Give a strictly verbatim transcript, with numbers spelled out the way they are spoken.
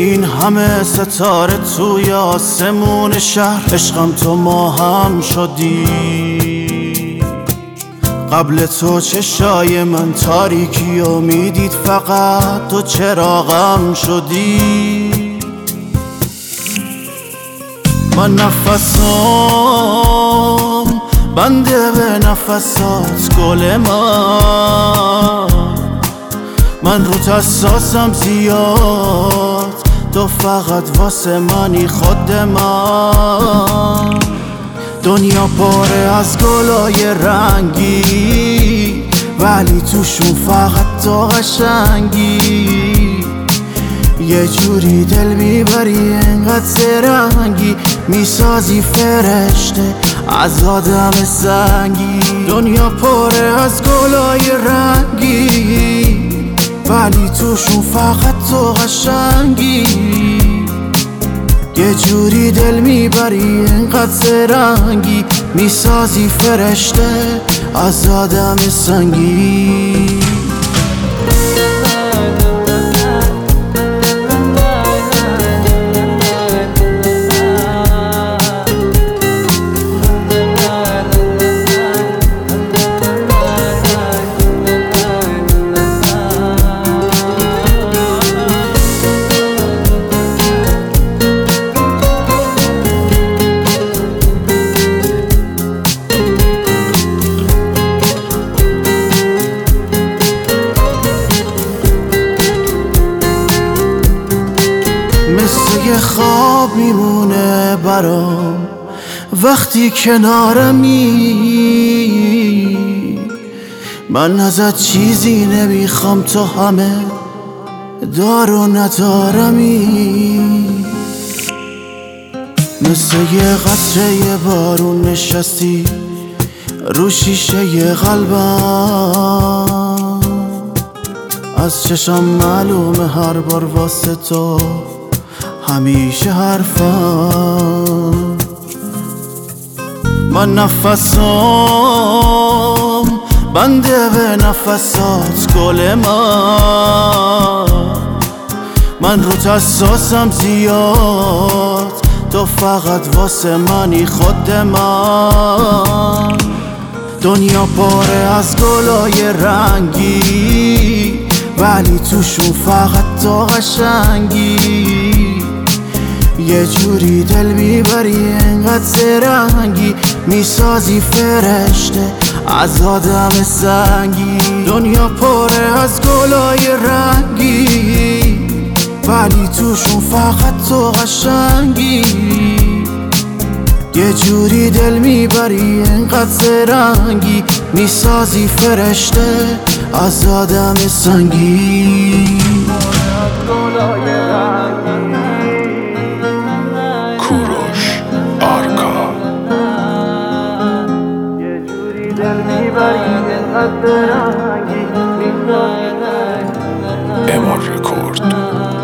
این همه ستاره توی آسمون شهر، عشقم تو ما هم شدی. قبل تو چشای من تاریکی و میدید، فقط تو چراغم شدی. من نفسم بنده به نفسات گل من، من روت حساسم زیاد، تو فقط واسه منی خود من. دنیا پاره از گلای رنگی، ولی توشون فقط تو قشنگی. یه جوری دل میبری انقدر زرنگی، میسازی فرشته از آدم سنگی. دنیا پاره از گلای رنگی، ولی توشون فقط تو قشنگی. یه جوری دل میبری انقدر زرنگی، میسازی فرشته از آدم سنگی. مثل یه خواب میمونه برام وقتی کنارمی. من ازت چیزی نمیخوام، تو همه دار و ندارمی. مثل یه قطره بارون نشستی رو شیشه قلبم، از چشم معلومه هر بار واسه تو همیشه حرفم. من نفسم بنده به نفسات گل من، من روت حساسم زیاد، تو فقط واسه منی خود من. دنیا پاره از گلای رنگی، ولی توشون فقط تو قشنگی. یه جوری دل میبری انقدر زرنگی، میسازی فرشته از آدم سنگی. دنیا پاره از گلای رنگی، ولی توشون فقط تو قشنگی. یه جوری دل میبری انقدر زرنگی، میسازی فرشته از آدم سنگی. کوروش آرکا یه جوری دل میبری انقدر زرنگی، امار رکورد.